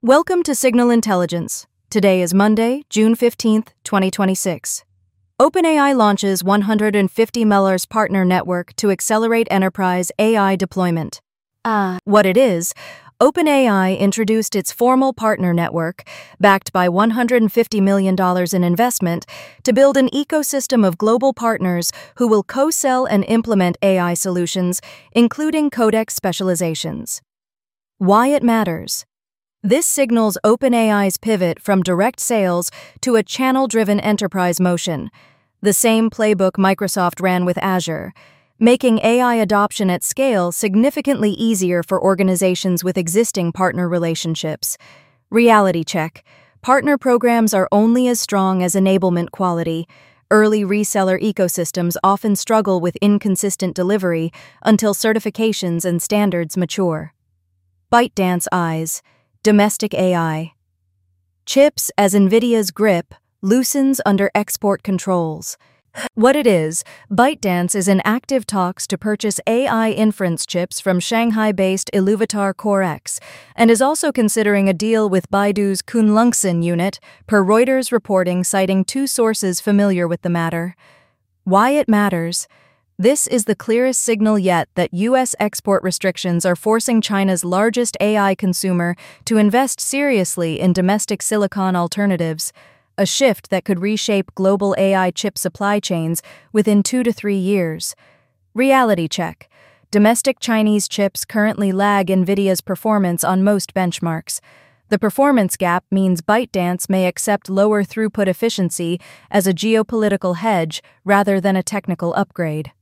Welcome to Signal Intelligence. Today is Monday, June 15th, 2026. OpenAI launches 150 Mellers Partner Network to accelerate enterprise AI deployment. What it is, OpenAI introduced its formal partner network, backed by $150 million in investment, to build an ecosystem of global partners who will co-sell and implement AI solutions, including codex specializations. Why it matters. This signals OpenAI's pivot from direct sales to a channel-driven enterprise motion, the same playbook Microsoft ran with Azure, making AI adoption at scale significantly easier for organizations with existing partner relationships. Reality check. Partner programs are only as strong as enablement quality. Early reseller ecosystems often struggle with inconsistent delivery until certifications and standards mature. ByteDance eyes. Domestic AI. Chips as NVIDIA's grip loosens under export controls. What it is, ByteDance is in active talks to purchase AI inference chips from Shanghai-based Iluvatar CoreX and is also considering a deal with Baidu's Kunlunxin unit, per Reuters reporting citing two sources familiar with the matter. Why it matters. This is the clearest signal yet that U.S. export restrictions are forcing China's largest AI consumer to invest seriously in domestic silicon alternatives, a shift that could reshape global AI chip supply chains within 2 to 3 years. Reality check. Domestic Chinese chips currently lag NVIDIA's performance on most benchmarks. The performance gap means ByteDance may accept lower throughput efficiency as a geopolitical hedge rather than a technical upgrade.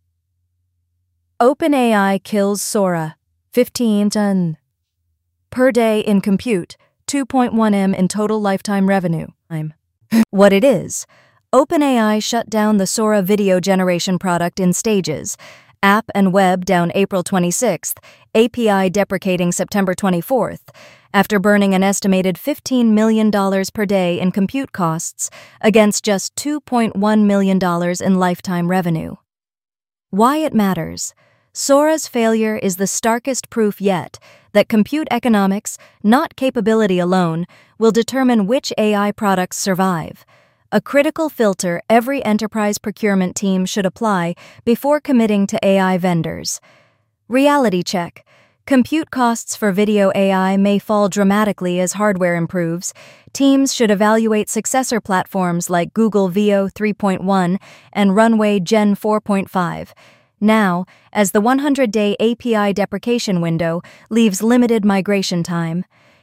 OpenAI kills Sora, 15 ton per day in compute, 2.1 M in total lifetime revenue. What it is, OpenAI shut down the Sora video generation product in stages, app and web down April 26th, API deprecating September 24th, after burning an estimated $15 million per day in compute costs against just $2.1 million in lifetime revenue. Why it matters. Sora's failure is the starkest proof yet that compute economics, not capability alone, will determine which AI products survive, a critical filter every enterprise procurement team should apply before committing to AI vendors. Reality check. Compute costs for video AI may fall dramatically as hardware improves. Teams should evaluate successor platforms like Google Veo 3.1 and Runway Gen 4.5. Now, as the 100-day API deprecation window leaves limited migration time,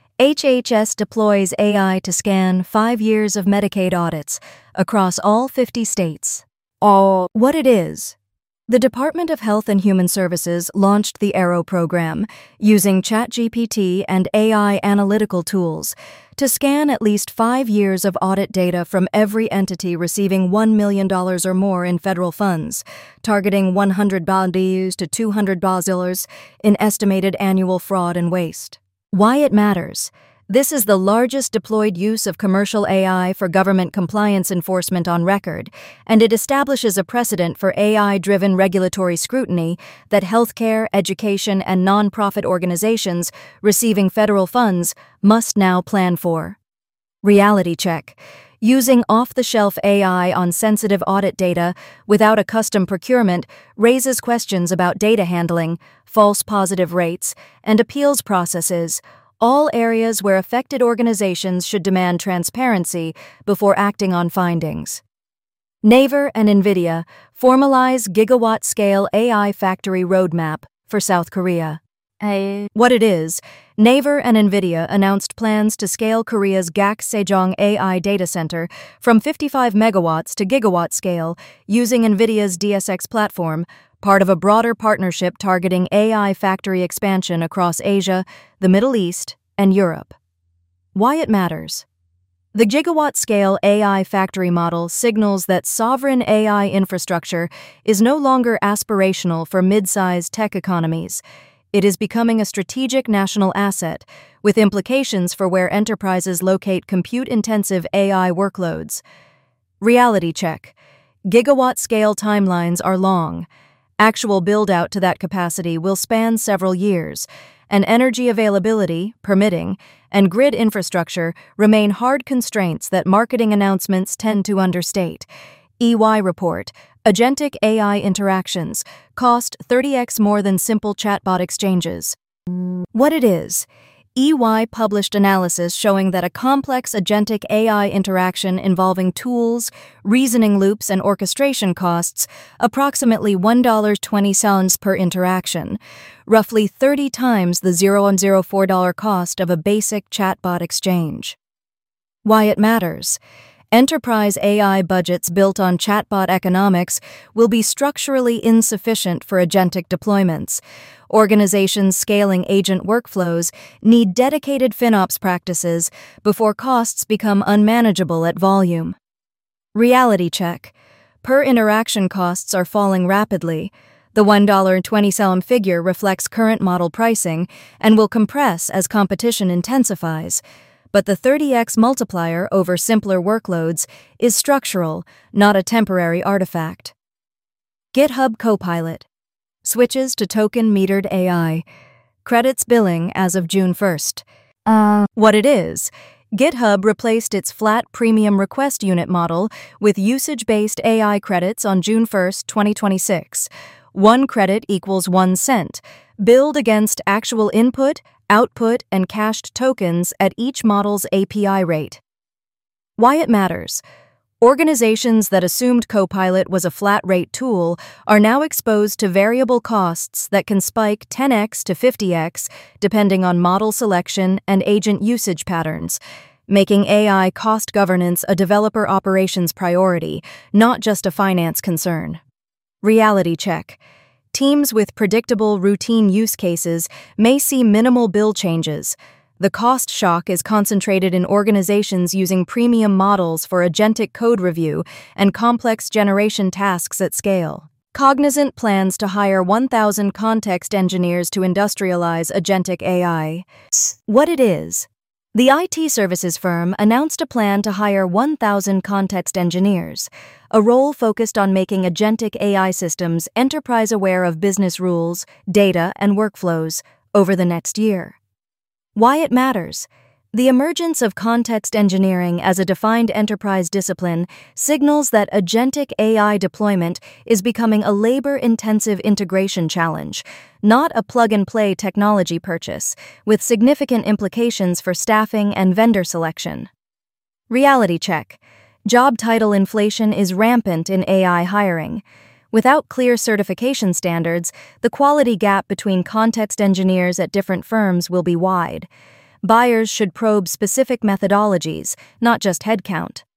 HHS deploys AI to scan 5 years of Medicaid audits across all 50 states. What it is. The Department of Health and Human Services launched the Arrow program, using ChatGPT and AI analytical tools to scan at least 5 years of audit data from every entity receiving $1 million or more in federal funds, targeting 100 billion to 200 billion in estimated annual fraud and waste. Why it matters. This is the largest deployed use of commercial AI for government compliance enforcement on record, and it establishes a precedent for AI-driven regulatory scrutiny that healthcare, education, and nonprofit organizations receiving federal funds must now plan for. Reality check. Using off-the-shelf AI on sensitive audit data without a custom procurement raises questions about data handling, false positive rates, and appeals processes, all areas where affected organizations should demand transparency before acting on findings. Naver and NVIDIA formalize gigawatt-scale AI factory roadmap for South Korea. What it is, Naver and NVIDIA announced plans to scale Korea's GAC Sejong AI data center from 55 megawatts to gigawatt scale using NVIDIA's DSX platform, part of a broader partnership targeting AI factory expansion across Asia, the Middle East, and Europe. Why it matters. The gigawatt-scale AI factory model signals that sovereign AI infrastructure is no longer aspirational for mid-sized tech economies. It is becoming a strategic national asset, with implications for where enterprises locate compute-intensive AI workloads. Reality check. Gigawatt-scale timelines are long. Actual build-out to that capacity will span several years, and energy availability, permitting, and grid infrastructure remain hard constraints that marketing announcements tend to understate. EY report, agentic AI interactions cost 30x more than simple chatbot exchanges. What it is. EY published analysis showing that a complex agentic AI interaction involving tools, reasoning loops, and orchestration costs approximately $1.20 per interaction, roughly 30 times the $0.04 cost of a basic chatbot exchange. Why it matters. Enterprise AI budgets built on chatbot economics will be structurally insufficient for agentic deployments. Organizations scaling agent workflows need dedicated FinOps practices before costs become unmanageable at volume. Reality check. Per interaction costs are falling rapidly. The $1.20 figure reflects current model pricing and will compress as competition intensifies. But the 30x multiplier over simpler workloads is structural, not a temporary artifact. GitHub Copilot switches to token-metered AI. Credits billing as of June 1st. What it is. GitHub replaced its flat premium request unit model with usage-based AI credits on June 1st, 2026. 1 credit equals 1 cent, billed against actual input, output, and cached tokens at each model's API rate. Why it matters. Organizations that assumed Copilot was a flat-rate tool are now exposed to variable costs that can spike 10x to 50x depending on model selection and agent usage patterns, making AI cost governance a developer operations priority, not just a finance concern. Reality check. Teams with predictable, routine use cases may see minimal bill changes. The cost shock is concentrated in organizations using premium models for agentic code review and complex generation tasks at scale. Cognizant plans to hire 1,000 context engineers to industrialize agentic AI. What it is. The IT services firm announced a plan to hire 1,000 context engineers, a role focused on making agentic AI systems enterprise-aware of business rules, data, and workflows over the next year. Why it matters. The emergence of context engineering as a defined enterprise discipline signals that agentic AI deployment is becoming a labor-intensive integration challenge, not a plug-and-play technology purchase, with significant implications for staffing and vendor selection. Reality check. Job title inflation is rampant in AI hiring. Without clear certification standards, the quality gap between context engineers at different firms will be wide. Buyers should probe specific methodologies, not just headcount.